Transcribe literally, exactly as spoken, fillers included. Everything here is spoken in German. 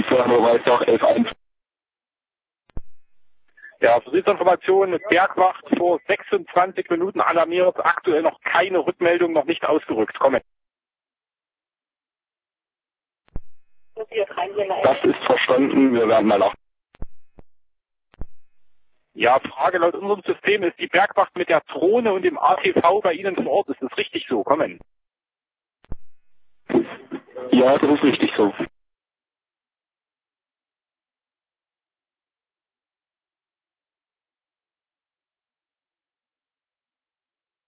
die Firma weiß auch elf eins. Ja, Versuchsinformation, Bergwacht vor sechsundzwanzig Minuten alarmiert, aktuell noch keine Rückmeldung, noch nicht ausgerückt. Kommen. Das ist verstanden, wir werden mal nach. Ja, Frage laut unserem System, ist die Bergwacht mit der Drohne und dem A T V bei Ihnen vor Ort? Ist das richtig so? Kommen. Ja, das ist richtig so.